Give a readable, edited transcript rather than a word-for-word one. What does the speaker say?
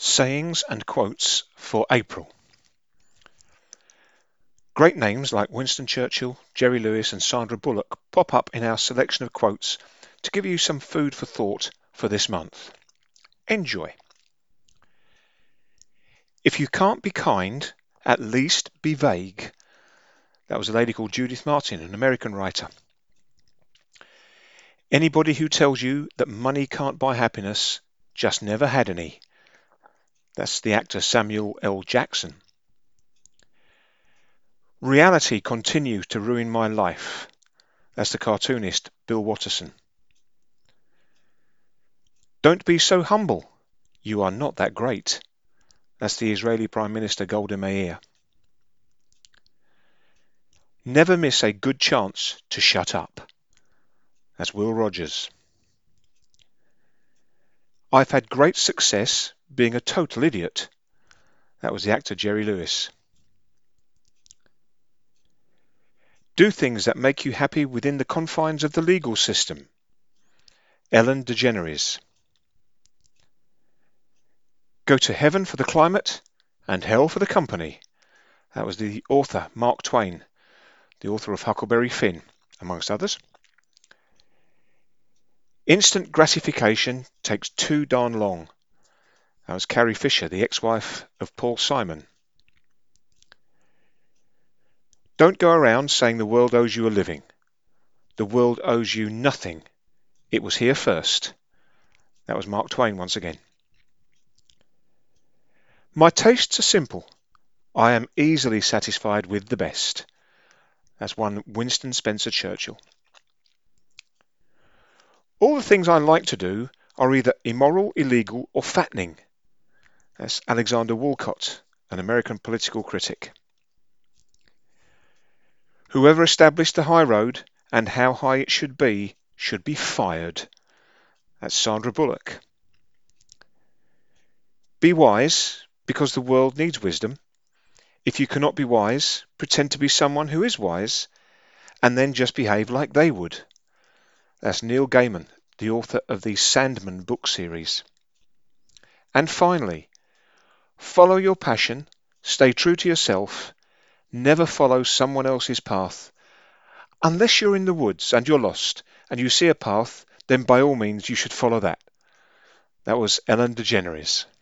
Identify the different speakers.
Speaker 1: Sayings and quotes for April. Great names like Winston Churchill, Jerry Lewis and Sandra Bullock pop up in our selection of quotes to give you some food for thought for this month. Enjoy. If you can't be kind, at least be vague. That was a lady called Judith Martin, an American writer. Anybody who tells you that money can't buy happiness just never had any. That's the actor Samuel L. Jackson. Reality continues to ruin my life. That's the cartoonist Bill Watterson. Don't be so humble. You are not that great. That's the Israeli Prime Minister Golda Meir. Never miss a good chance to shut up. That's Will Rogers. I've had great success being a total idiot. That was the actor Jerry Lewis. Do things that make you happy within the confines of the legal system. Ellen DeGeneres. Go to heaven for the climate and hell for the company. That was the author Mark Twain, the author of Huckleberry Finn, amongst others. Instant gratification takes too darn long. That was Carrie Fisher, the ex-wife of Paul Simon. Don't go around saying the world owes you a living. The world owes you nothing. It was here first. That was Mark Twain once again. My tastes are simple. I am easily satisfied with the best. That's one Winston Spencer Churchill. All the things I like to do are either immoral, illegal, or fattening. That's Alexander Woollcott, an American political critic. Whoever established the high road and how high it should be fired. That's Sandra Bullock. Be wise, because the world needs wisdom. If you cannot be wise, pretend to be someone who is wise, and then just behave like they would. That's Neil Gaiman, the author of the Sandman book series. And finally, follow your passion, stay true to yourself, never follow someone else's path. Unless you're in the woods and you're lost and you see a path, then by all means you should follow that. That was Ellen DeGeneres.